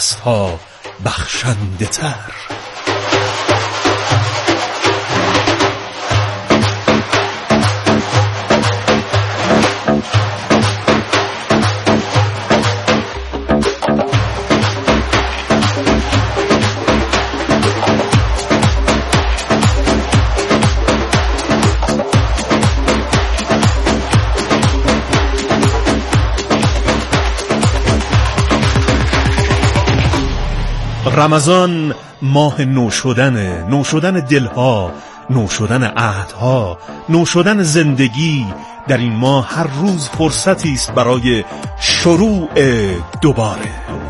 دستها بخشنده تر. رمضان ماه نوشدن دلها، نوشدن عهدها، نوشدن زندگی. در این ماه هر روز فرصتی است برای شروع دوباره.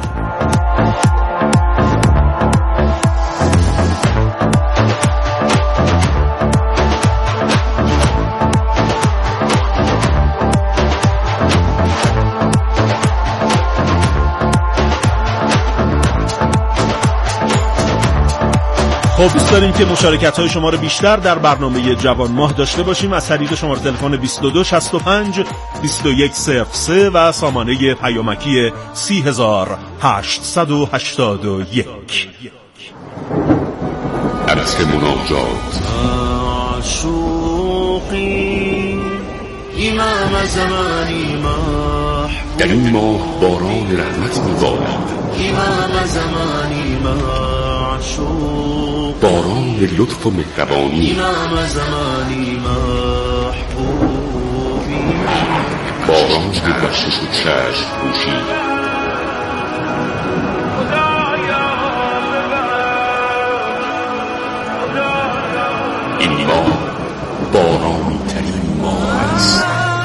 خب دوست داریم که مشارکت‌های شما رو بیشتر در برنامه جوان ماه داشته باشیم از طریق شماره تلفن 2265 2103 و سامانه پیامکی 3881. عرصه مناجات عاشقی امام زمانی محبوب. در این ماه باران رحمت می‌بارد، امام زمانی معشوق، باران لطف و مهربانی، امام زمانی محبوبی، باران بخشش و چشم پوشی. این ماه بارانی ترین ماه است.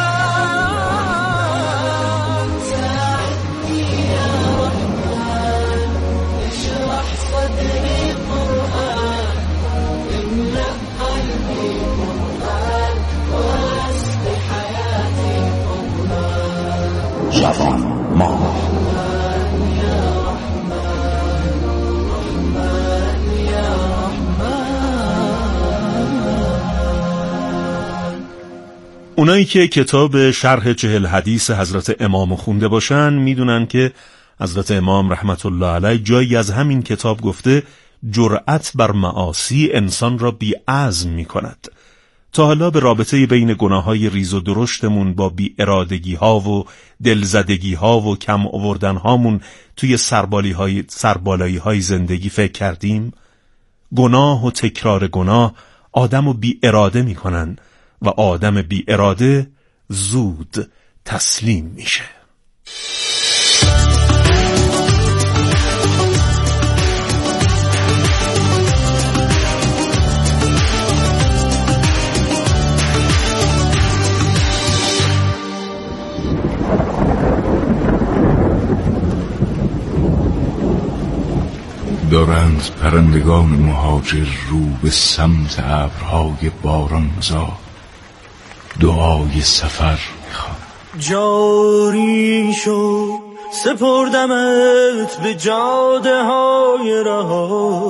جوان ماه. اونایی که کتاب شرح 40 حدیث حضرت امام خونده باشن میدونن که حضرت امام رحمت الله علیه جایی از همین کتاب گفته جرأت بر معاصی انسان را بی‌عزم می‌کند. تا حالا به رابطه بین گناه‌های ریز و درشتمون با بی‌ارادگی‌ها و دلزدگی‌ها و کم آوردن‌هامون توی سربالایی‌های زندگی فکر کردیم؟ گناه و تکرار گناه آدمو بی‌اراده می‌کنن و آدم بی‌اراده زود تسلیم میشه. دارند پرندگان مهاجر رو به سمت ابرهای بارانزا دعای سفر میخوان. جاری شو سپردمت به جاده های رها.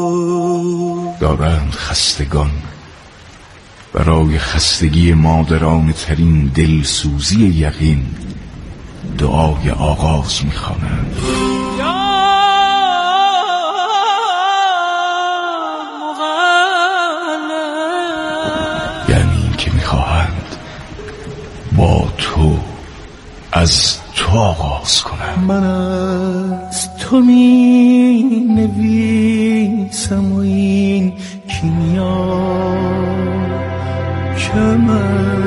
دارند خستگان برای خستگی مادران ترین دلسوزی یقین دعای آغاز میخوانند. با تو از تو آغاز کنم. من از تو می نویسم و این کیمیا که من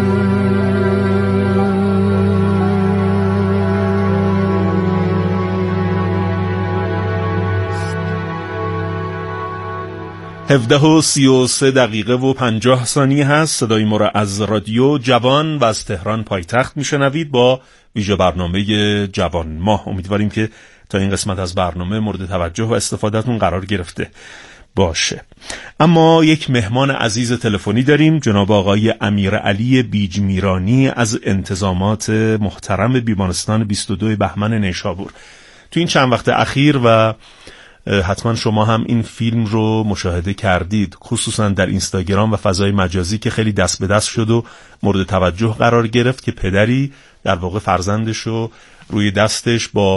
17:33 هست. صدای ما را از رادیو جوان و از تهران پایتخت میشنوید با ویژه برنامه جوان ماه. امیدواریم که تا این قسمت از برنامه مورد توجه و استفادهتون قرار گرفته باشه. اما یک مهمان عزیز تلفنی داریم، جناب آقای امیرعلی بیجمیرانی از انتظامات محترم بیمارستان 22 بهمن نیشابور. تو این چند وقت اخیر و حتما شما هم این فیلم رو مشاهده کردید، خصوصا در اینستاگرام و فضای مجازی که خیلی دست به دست شد و مورد توجه قرار گرفت که پدری در واقع فرزندش رو روی دستش با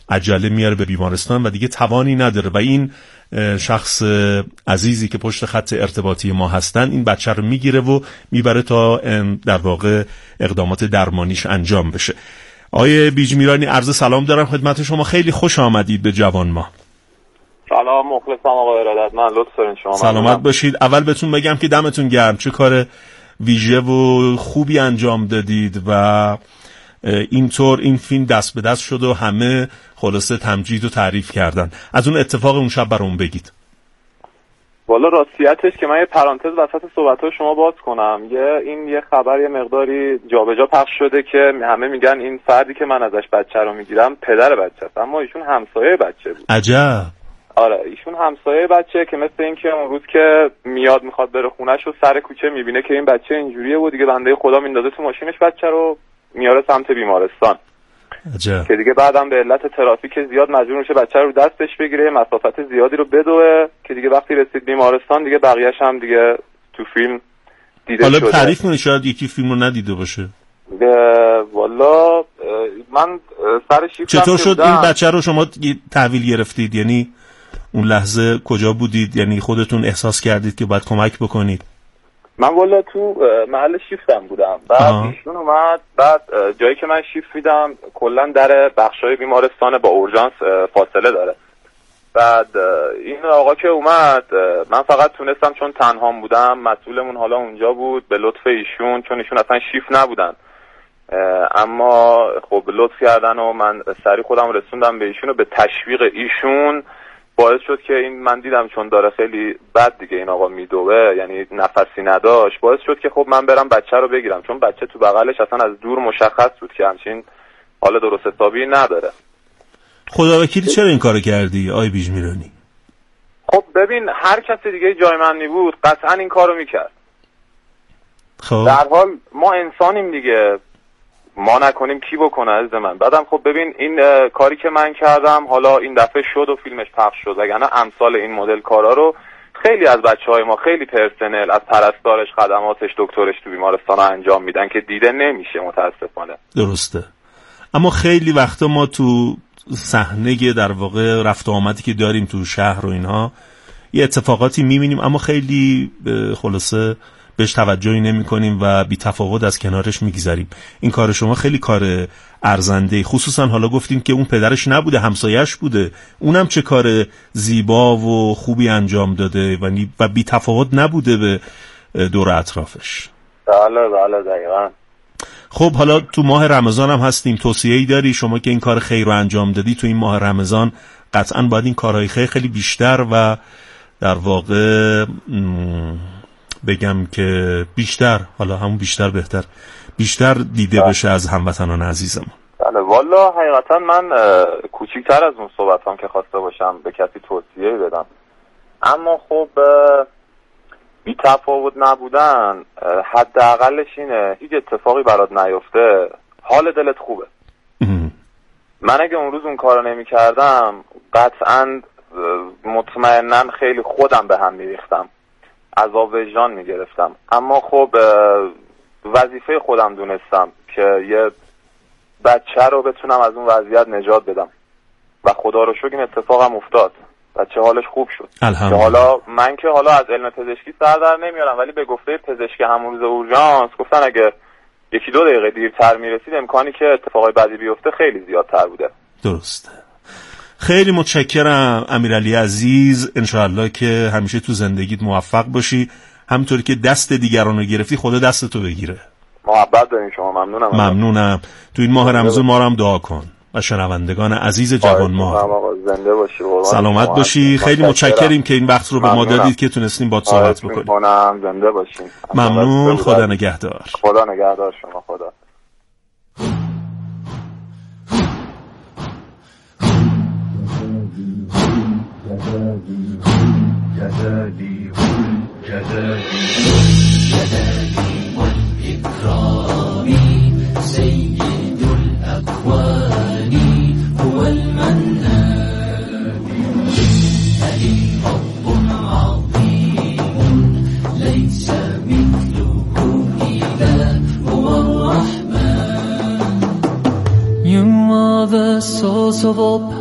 عجله میاره به بیمارستان و دیگه توانی نداره و این شخص عزیزی که پشت خط ارتباطی ما هستن این بچه رو میگیره و میبره تا در واقع اقدامات درمانیش انجام بشه. آقای بیجمیرانی عرض سلام دارم خدمت شما، خیلی خوش آمدید به جوان ما. سلام، مخلصم آقای ارادت، من لطف دارین شما. سلامت باشید. اول بهتون بگم که دمتون گرم، چه کار ویژه و خوبی انجام دادید و اینطور این فیلم دست به دست شد و همه خلاصه تمجید و تعریف کردن. از اون اتفاق اون شب برام بگید. والا راستیتش که من یه پرانتز وسط صحبت‌های شما باز کنم، یه خبر یه مقداری جابجا پخش شده که همه میگن این فردی که من ازش بچه رو میگیرم پدر بچه است، اما ایشون همسایه بچه بود. عجب. آره ایشون همسایه بچه که مثل این که اون روز که میاد میخواد بره خونه‌ش و سر کوچه میبینه که این بچه اینجوریه و دیگه بنده خدا میندازه تو ماشینش بچه رو میاره سمت بیمارستان. عجب. که دیگه بعدم به علت ترافیک زیاد مجبور میشه بچه رو دستش بگیره، مسافت زیادی رو بدوه که دیگه وقتی رسید بیمارستان دیگه بقیه‌اش هم دیگه تو فیلم دیده شده. حالا تعریف کنید، شاید یکی فیلم رو ندیده باشه. والا من سر شیفتم چطور شد این بچه رو شما تحویل گرفتید؟ یعنی اون لحظه کجا بودید؟ یعنی خودتون احساس کردید که باید کمک بکنید؟ من والا تو محل شیفتم بودم، بعد ایشون اومد، بعد جایی که من شیفت میدم کلا در بخشای بیمارستان با اورژانس فاصله داره. بعد این آقا که اومد من فقط تونستم چون تنهام بودم، مسئولمون حالا اونجا بود، به لطف ایشون، چون ایشون اصلا شیفت نبودن، اما خب لطف کردن و من سری خودم رسوندم به ایشون و به تشویق ایشون باعث شد که این من دیدم چون داره خیلی بد دیگه این آقا میدوه، یعنی نفسی نداشت، باعث شد که خب من برم بچه رو بگیرم، چون بچه تو بغلش اصلا از دور مشخص بود که همچین حال درست حسابی نداره. خدا وکیلی چرا این کارو کردی آی بیجمیرانی؟ خب ببین هر کسی دیگه جای من می بود قطعا این کارو میکرد. خب در حال ما انسانیم دیگه، ما نکنیم کی بکنه عزیز من. بعدم خب ببین این کاری که من کردم حالا این دفعه شد و فیلمش پخش شد، وگرنه امثال این مدل کارا رو خیلی از بچهای ما، خیلی پرسنل، از پرستارش، خدماتش، دکترش تو بیمارستان ها انجام میدن که دیده نمیشه متاسفانه. درسته. اما خیلی وقتا ما تو صحنه در واقع رفت و آمدی که داریم تو شهر و اینها یه اتفاقاتی میبینیم اما خیلی خلاصه بهش توجهی نمی کنیم و بی تفاوت از کنارش میگذریم. این کار شما خیلی کار ارزنده، خصوصا حالا گفتیم که اون پدرش نبوده، همسایش بوده، اونم چه کار زیبا و خوبی انجام داده و بی تفاوت نبوده به دور اطرافش. بله دقیقاً. خب حالا تو ماه رمضان هم هستیم، توصیه‌ای داری شما که این کار خیر رو انجام دادی تو این ماه رمضان؟ قطعاً باید این کارهای خیر خیلی بیشتر و در واقع بگم که بیشتر، حالا همون بیشتر بهتر، بیشتر دیده بشه از هموطنان عزیزم. بله والا حقیقتا من کوچیک‌تر از اون صحبتام که خواسته باشم به کسی توصیه بدم، اما خب بی تفاوت نبودن حداقلش اینه هیچ اتفاقی برات نیفته، حال دلت خوبه. من اگه اون روز اون کارو نمی کردم قطعاً مطمئناً خیلی خودم به هم میریختم، عذاب وجدان میگرفتم، اما خب وظیفه خودم دونستم که یه بچه رو بتونم از اون وضعیت نجات بدم و خدا رو شکر این اتفاقم افتاد، بچه حالش خوب شد. که حالا من که حالا از علم پزشکی سر در نمیارم، ولی به گفته پزشک همون روز اورژانس گفتن اگه 1-2 دقیقه دیرتر میرسید امکانی که اتفاقای بدی بیفته خیلی زیادتر بوده. درسته. خیلی متشکرم امیرعلی عزیز، انشاءالله که همیشه تو زندگیت موفق باشی، همونطوری که دست دیگران رو گرفتی خدا دستتو بگیره. محبت دارین شما. ممنونم. تو این ماه رمضان ما رو هم دعا کن و شنوندگان عزیز جوان ما زنده باشی، سلامت باشی. خیلی متشکریم که این وقت رو به ما دادید که تونستیم باهات صحبت بکنیم. زنده باشین. ممنون. خدا نگهدار. خدا نگهدار شما. خدا. سيد الأكوان هو المنان لي رب عظيم ليس مثله إذا هو الرحمن. You are the source of all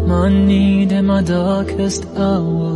my need in my darkest hour,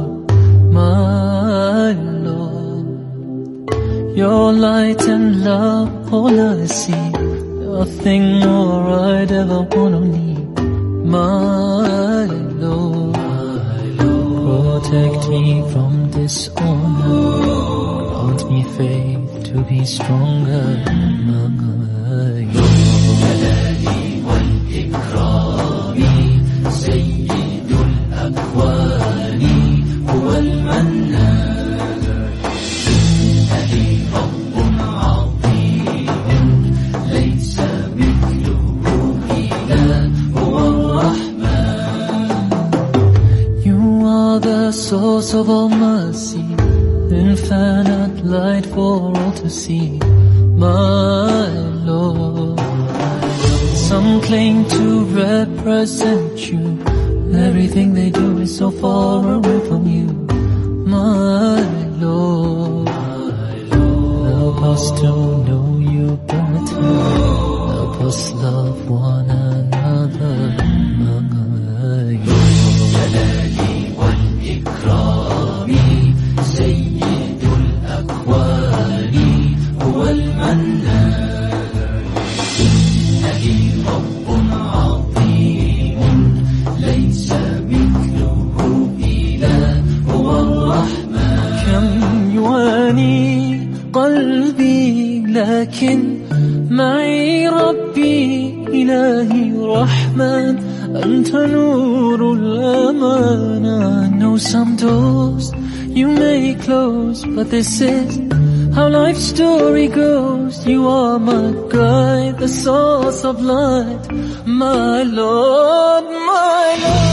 my Lord. Your light and love, all I see, nothing more I'd ever wanna need, my Lord. Protect me from dishonor, grant me faith to be stronger, my Lord. جلالي والإكرام سيد الأكوان هو المنان، إنني رب عظيم ليس مثله إله هو الرحمن. You are the source of all mercy, infinite light for all to see, my Lord. Some claim to represent you, everything they do is so far away from you, my Lord. Help us to know you better, help us love one another, my Lord. جلالي والإكرام سيد الأكوان هو المنان، إنني رب عظيم ليس مثله إله هو الرحمن. كم يواني قلبي لكن معي ربي إلهي رحمن، أنت نور الأمان. I know some doors you may close, but this is how life's story goes. You are my guide, the source of light, my Lord, my Lord.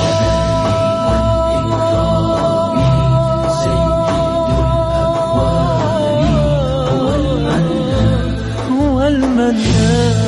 هو المنان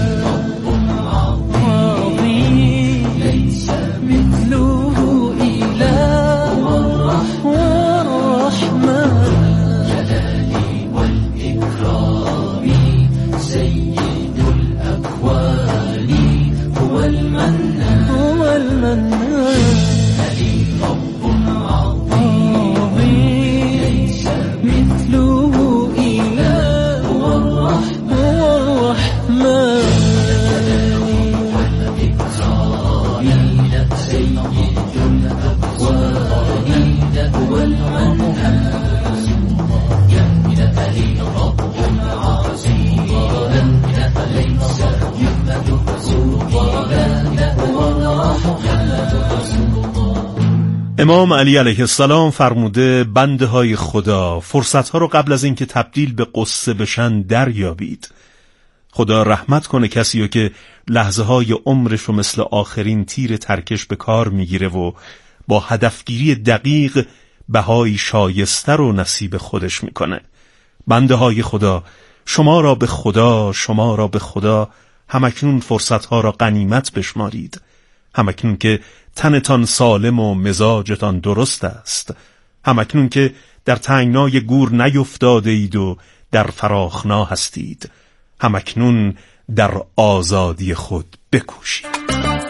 امام علی علیه السلام فرموده بنده های خدا فرصتها رو قبل از اینکه تبدیل به قصه بشن دریابید. خدا رحمت کنه کسی رو که لحظه های عمرش رو مثل آخرین تیر ترکش به کار میگیره و با هدفگیری دقیق بهای شایسته رو نصیب خودش میکنه. بنده های خدا شما را به خدا همکنون فرصتها را غنیمت بشمارید. همکنون که تنتان سالم و مزاجتان درست است، همکنون که در تنگنای گور نیفتاده اید و در فراخنا هستید، همکنون در آزادی خود بکوشید.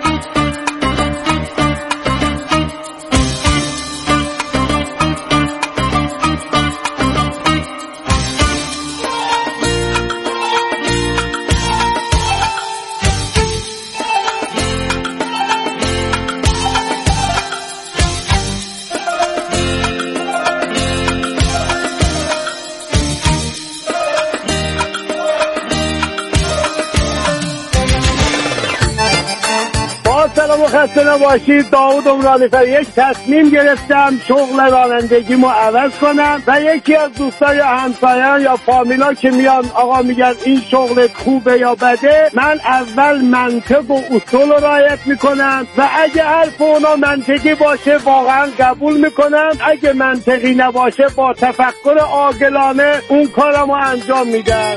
سلام و خسته نباشید. داود عمرانی‌فر. یک تصمیم گرفتم شغل رانندگیمو عوض کنم و یکی از دوستان یا همسایان یا فامیلا که میان آقا میگن این شغلت خوبه یا بده، من اول منطق و اصول رو رعایت میکنم و اگه حرف اونا منطقی باشه واقعا قبول میکنم، اگه منطقی نباشه با تفکر عاقلانه اون کارمو انجام میدم.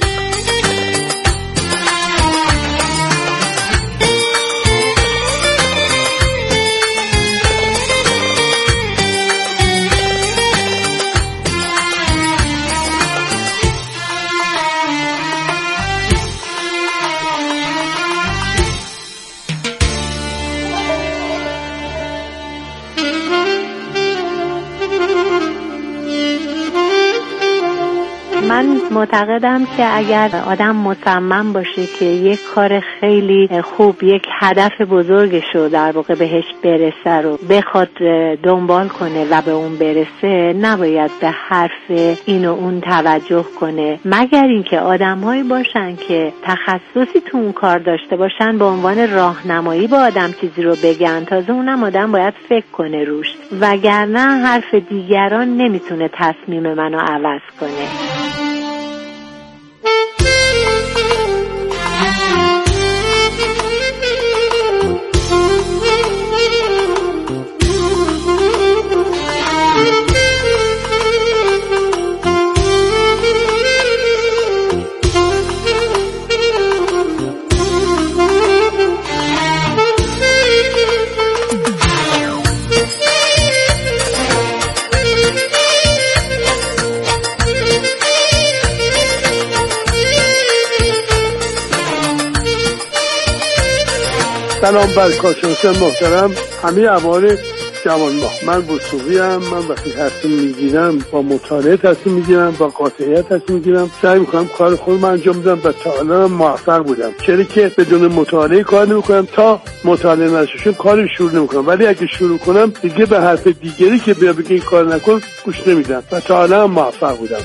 من معتقدم که اگر آدم مصمم باشه که یک کار خیلی خوب، یک هدف بزرگش رو در واقع بهش برسه رو بخواد دنبال کنه و به اون برسه، نباید به حرف این و اون توجه کنه، مگر اینکه آدم‌هایی باشن که تخصصی تو اون کار داشته باشن، به عنوان راهنمایی با آدم چیزی رو بگن، تازه اونم آدم باید فکر کنه روش، وگرنه حرف دیگران نمیتونه تصمیم منو عوض کنه. سلام بر کارشناسان محترم، همه اعمال جوان ماه. من وثوقیم. من وقتی تصمیم میگیرم با مطالعه تصمیم میگیرم، با قاطعیت تصمیم میگیرم، سعی میکنم کار خودم انجام بدم و تا الان موفق بودم. چرا که بدون مطالعه کار نمیکنم، تا مطالعه نشم کاری شروع نمیکنم، ولی اگه شروع کنم دیگه به حرف دیگری که بیا بگه این کار نکن گوش نمیدم و تا الان موفق بودم.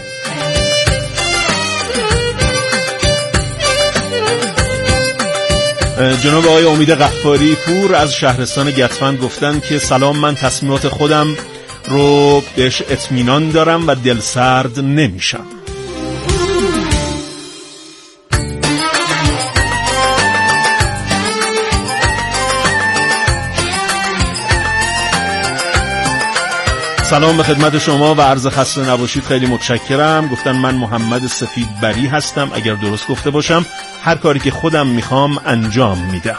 جناب آقای امید غفاری پور از شهرستان گتفند گفتن که سلام، من تصمیمات خودم رو بهش اطمینان دارم و دلسرد نمیشم. سلام به خدمت شما و عرض خسته نباشید، خیلی متشکرم. گفتن من محمد سفید بری هستم، اگر درست گفته باشم هر کاری که خودم میخوام انجام میدم.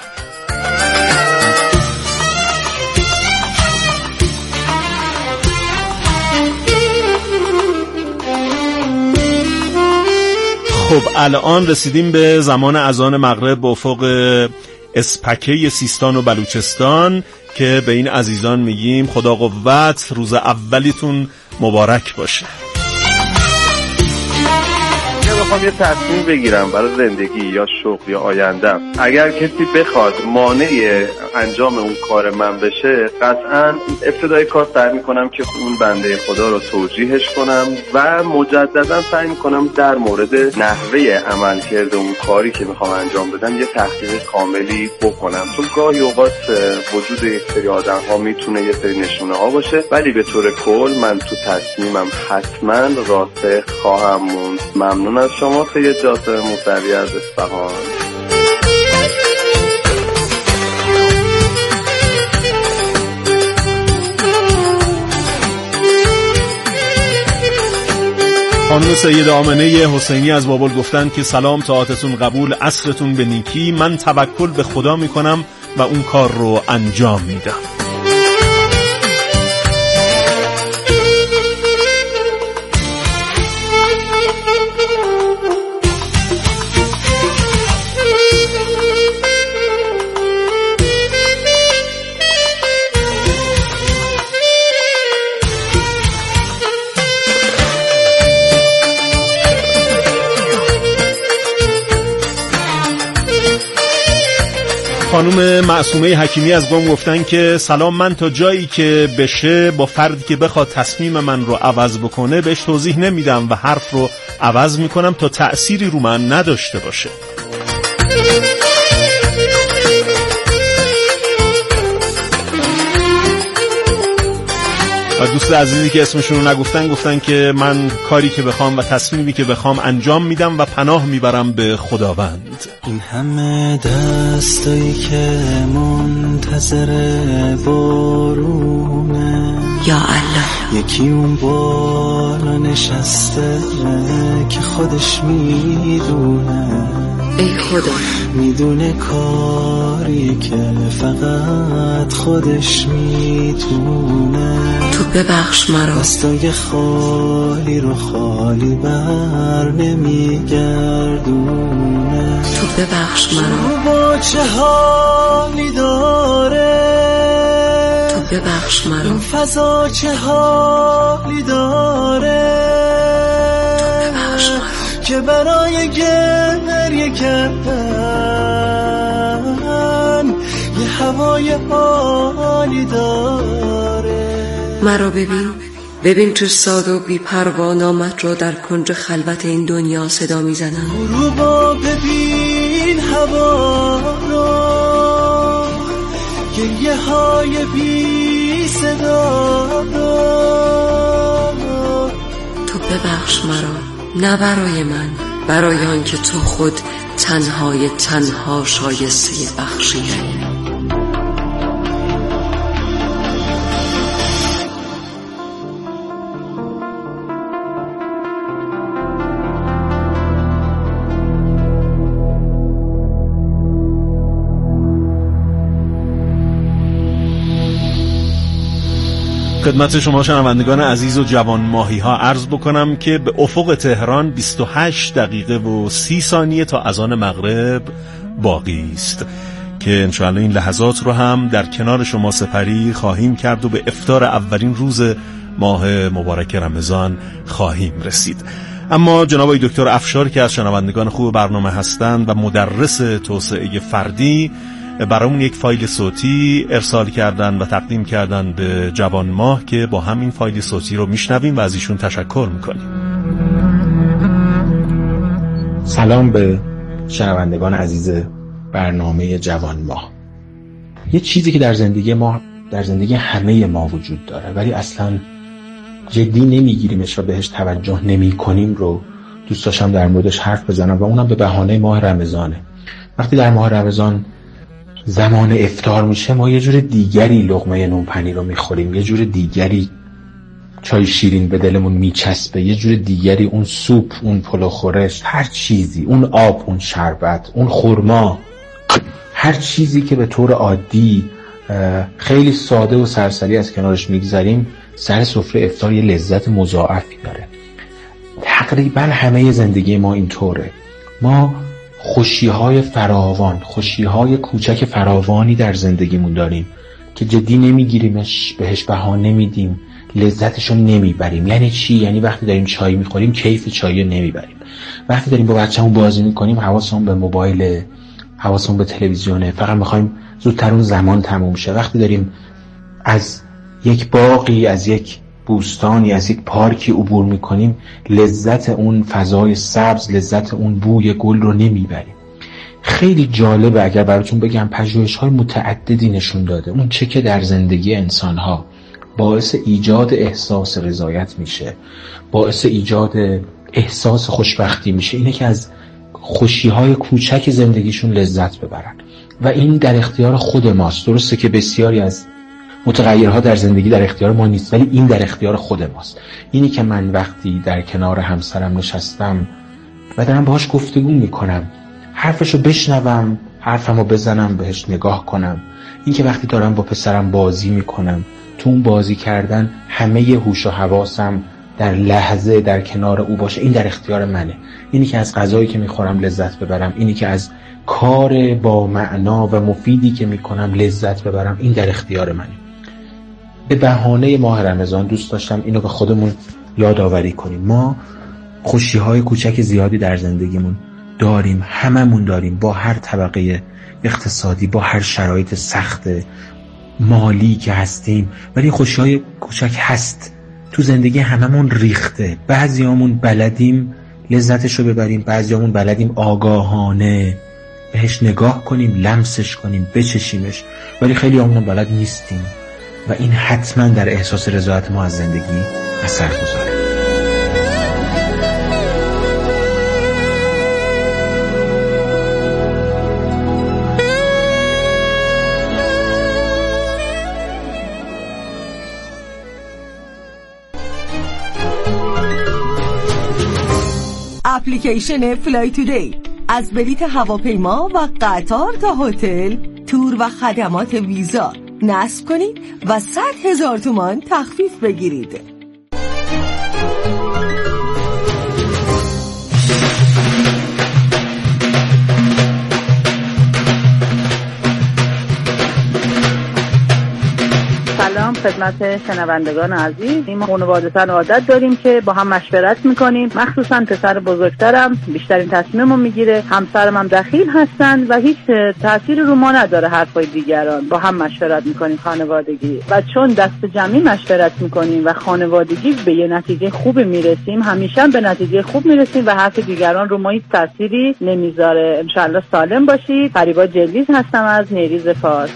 خب الان رسیدیم به زمان اذان مغرب به افق اسپکه سیستان و بلوچستان که به این عزیزان میگیم خدا قوت، روز اولیتون مبارک باشه. بخوام یه تصمیم بگیرم برای زندگی یا شغل یا آیندم، اگر کسی بخواد مانع انجام اون کار من بشه، قطعاً ابتدای کار سعی میکنم که اون بنده خدا رو توجیهش کنم و مجددا سعی میکنم در مورد نحوه عملکرد اون کاری که میخوام انجام بدم یه تحقیق کاملی بکنم، چون گاهی اوقات وجود یک سری آدم ها میتونه یه سری نشونه ها باشه، ولی به طور کل من تو تصمیمم حتما راسخ خواهم موند. ممنون از شما سید جاسر موسوی از اصفهان. خانم سید آمنه حسینی از بابل گفتن که سلام، طاعتتون قبول، عصرتون به نیکی، من توکل به خدا میکنم و اون کار رو انجام میدم. خانم معصومه حکیمی از قم گفتن که سلام، من تا جایی که بشه با فردی که بخواد تصمیم من رو عوض بکنه بهش توضیح نمیدم و حرف رو عوض میکنم تا تأثیری رو من نداشته باشه. و دوست عزیزی که اسمشون رو نگفتن گفتن که من کاری که بخوام و تصمیمی که بخوام انجام میدم و پناه میبرم به خداوند. این همه دستایی که منتظر بارونه، یا الله، یکی اون بالا نشسته که خودش میدونه، ای خدا میدونه کاری که فقط خودش میتونه. تو ببخش مرا، دستای خالی رو خالی بر نمیگردونه. تو ببخش مرا، با چه حالی داره، تو ببخش مرا، این فضا چه حالی داره، تو ببخش مرا که برای گریه کردن یه هوای عالی داره. مرا ببین چه ساده و بی پروا نامت را در کنج خلوت این دنیا صدا میزنم. غروبا ببین هوا را، گریه های بی صدا را. تو ببخش مرا، نه برای من، برای آن که تو خود تنهای تنها شایسته بخشیدنی. خدمت شما شنوندگان عزیز و جوان ماهی ها عرض بکنم که به افق تهران 28 دقیقه و 30 ثانیه تا اذان مغرب باقی است که انشاءالله این لحظات رو هم در کنار شما سپری خواهیم کرد و به افطار اولین روز ماه مبارک رمضان خواهیم رسید. اما جناب آقای دکتر افشار که از شنوندگان خوب برنامه هستند و مدرس توسعه فردی، برامون یک فایل صوتی ارسال کردن و تقدیم کردن به جوان ماه که با همین فایل صوتی رو میشنویم و از ایشون تشکر میکنیم. سلام به شنوندگان عزیز برنامه جوان ماه. یه چیزی که در زندگی ما، در زندگی همه ما وجود داره ولی اصلا جدی نمیگیریمش و بهش توجه نمی کنیم رو دوست داشتم در موردش حرف بزنم و اونم به بهانه ماه رمضانه. وقتی در ماه رمضان زمان افطار میشه ما یه جور دیگری لقمه نون پنیر رو میخوریم، یه جور دیگری چای شیرین به دلمون میچسبه، یه جور دیگری اون سوپ، اون پلو خورش، هر چیزی، اون آب، اون شربت، اون خرما، هر چیزی که به طور عادی خیلی ساده و سرسری از کنارش میگذریم سر سفره افطار یه لذت مضاعفی داره. تقریبا همه زندگی ما اینطوره. ما خوشی‌های فراوان، خوشی‌های کوچک فراوانی در زندگیمون داریم که جدی نمیگیریمش، بهش بها نمیدیم، لذتشو نمیبریم. یعنی چی؟ یعنی وقتی داریم چای میخوریم کیف چای نمیبریم، وقتی داریم با بچه‌مون بازی میکنیم حواسمون به موبایل، حواسمون به تلویزیونه، فقط میخوایم زودتر اون زمان تموم شه. وقتی داریم از یک باغی، از یک بوستانی، از یک پارکی عبور میکنیم لذت اون فضای سبز، لذت اون بوی گل رو نمیبریم. خیلی جالبه اگر براتون بگم پژوهش‌های متعددی نشون داده اون چه که در زندگی انسان‌ها باعث ایجاد احساس رضایت میشه، باعث ایجاد احساس خوشبختی میشه، اینه که از خوشی‌های کوچک زندگیشون لذت ببرن و این در اختیار خود ماست. درسته که بسیاری از متغیرها در زندگی در اختیار ما نیست ولی این در اختیار خود ماست. اینی که من وقتی در کنار همسرم نشستم و دارم باهاش گفتگو میکنم، حرفشو بشنوم، حرفمو بزنم، بهش نگاه کنم. این که وقتی دارم با پسرم بازی میکنم، تو اون بازی کردن همه هوش و حواسم در لحظه در کنار او باشه، این در اختیار منه. اینی که از غذایی که میخورم لذت ببرم، اینی که از کار با معنا و مفیدی که میکنم لذت ببرم، این در اختیار منه. به بهانه ماه رمضان دوست داشتم اینو به خودمون یادآوری کنیم. ما خوشی‌های کوچک زیادی در زندگیمون داریم، هممون داریم، با هر طبقه اقتصادی، با هر شرایط سخت مالی که هستیم، ولی خوشی‌های کوچک هست تو زندگی هممون ریخته. بعضیامون بلدیم لذتشو ببریم، بعضیامون بلدیم آگاهانه بهش نگاه کنیم، لمسش کنیم، بچشیمش، ولی خیلی همون بلد نیستیم و این حتما در احساس رضایت ما از زندگی اثر گذاره. اپلیکیشن فلای تودی از بلیط هواپیما و قطار تا هتل، تور و خدمات ویزا نصب کنید و 100,000 تومان تخفیف بگیرید. سلام خدمت شنوندگان عزیز. ما خانواده‌تن عادت داریم که با هم مشورت میکنیم، مخصوصا پسر بزرگترم بیشترین تصمیمو میگیره، همسرم هم دخیل هستن و هیچ تأثیری رو ما نداره حرفای دیگران. با هم مشورت میکنیم خانوادگی و چون دست جمعی مشورت میکنیم و خانوادگی به یه نتیجه خوب میرسیم، همیشه به نتیجه خوب میرسیم و حرف دیگران رو ما هیچ تأثیری نمیذاره. انشالله سالم باشید. فریبا جلیز هستم از نیریز فارس.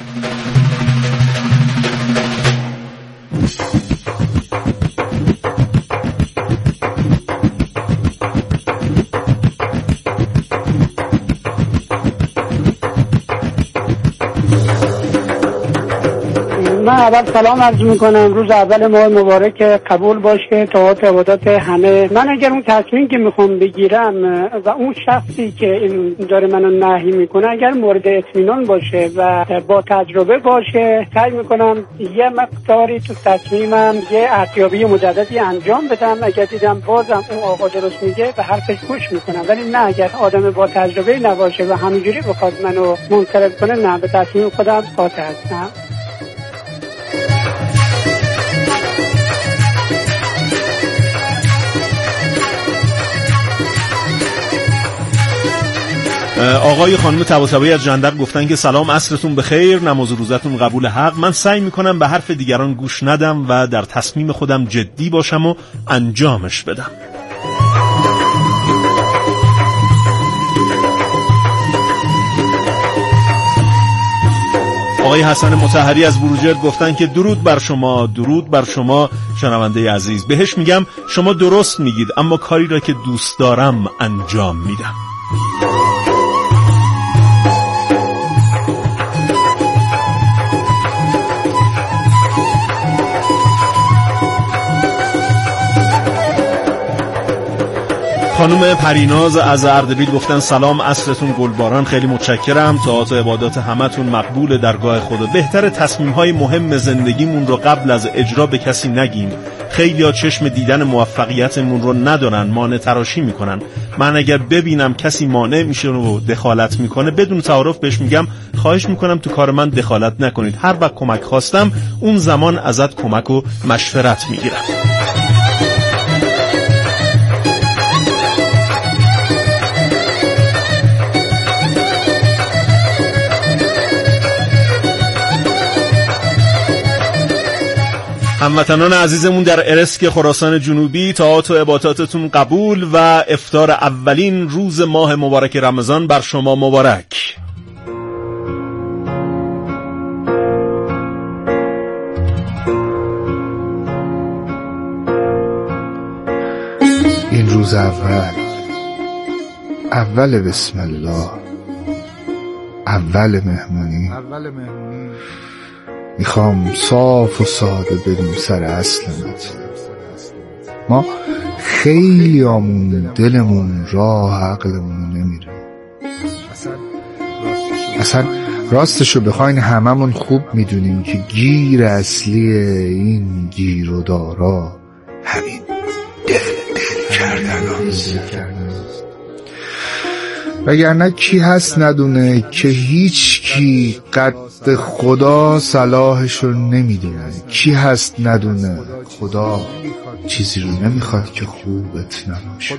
من اول سلام عرض میکنم. روز اول ماه مبارک قبول باشه تا عبادات همه. من اگر اون تصمیم که میخوام بگیرم و اون شخصی که این داره منو نهی میکنه اگر مورد اطمینان باشه و با تجربه باشه، سعی میکنم یه مقداری تو تصمیمم یه ارزیابی مجددی انجام بدم. اگر دیدم بازم اون آقا درست میگه به حرفش گوش میکنم، ولی نه اگر آدم با تجربه نباشه و همینجوری بخواد منو منصرف کنه، نه، به تصمیم خودم قاطع هستم. آقای خانم طباطبایی از جندب گفتن که سلام، عصرتون بخیر، نماز و روزتون قبول حق. من سعی میکنم به حرف دیگران گوش ندم و در تصمیم خودم جدی باشم و انجامش بدم. آقای حسن مطهری از بروجرد گفتن که درود بر شما، درود بر شما شنونده عزیز. بهش میگم شما درست میگید، اما کاری را که دوست دارم انجام میدم. خانم پریناز از اردبیل گفتن سلام، عصرتون گلباران، خیلی متشکرم، طاعات و عبادات همتون مقبول درگاه خدا. بهتر تصمیم‌های مهم زندگیمون رو قبل از اجرا به کسی نگیم. خیلی‌ها چشم دیدن موفقیتمون رو ندارن، مانع تراشی میکنن. من اگر ببینم کسی مانع میشه و دخالت میکنه، بدون تعارف بهش میگم خواهش میکنم تو کار من دخالت نکنید. هر وقت کمک خواستم اون زمان ازت کمک و مشورت میگیرم. هموطنان عزیزمون در ارسک خراسان جنوبی، طاعات و عباداتتون قبول و افطار اولین روز ماه مبارک رمضان بر شما مبارک. این روز اول بسم الله، اول مهمونی میخوام صاف و ساده بریم سر اصلمت. ما خیلی آمون دلمون راه عقلمون نمیره. اصلا راستشو بخواین هممون خوب میدونیم که گیر اصلی این گیر و دارا همین دل کردن است. وگرنه کی هست ندونه که هیچ کی قد خدا صلاحشو نمیدونه. کی هست ندونه خدا چیزی رو نمیخواد که خوبت نباشه.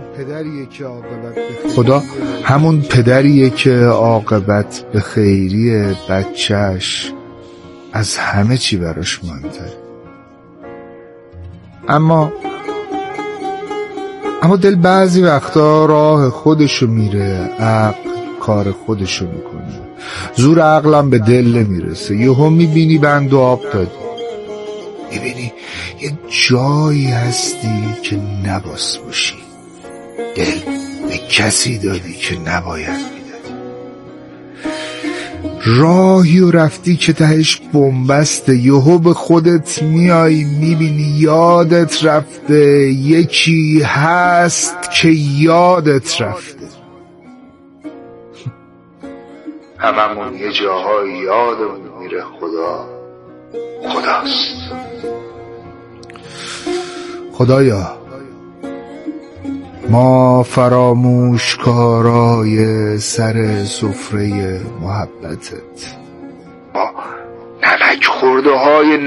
خدا همون پدریه که عاقبت به خیری بچهش از همه چی براش مهمتره. اما دل بعضی وقتا راه خودشو میره، عقل کار خودشو میکنه. زور عقلم به دل نمیرسه. یهو میبینی بند و آب دادی، میبینی یه جایی هستی که نباس باشی. دل به کسی دادی که نباید میدادی. راهی و رفتی که تهش بنبسته. یهو به خودت میای میبینی یادت رفته یکی هست که یادت رفته. هممون یه جاهای یادمون میره خداست. خدایا ما فراموشکارای سر سفره محبتت، ما نمک خورده های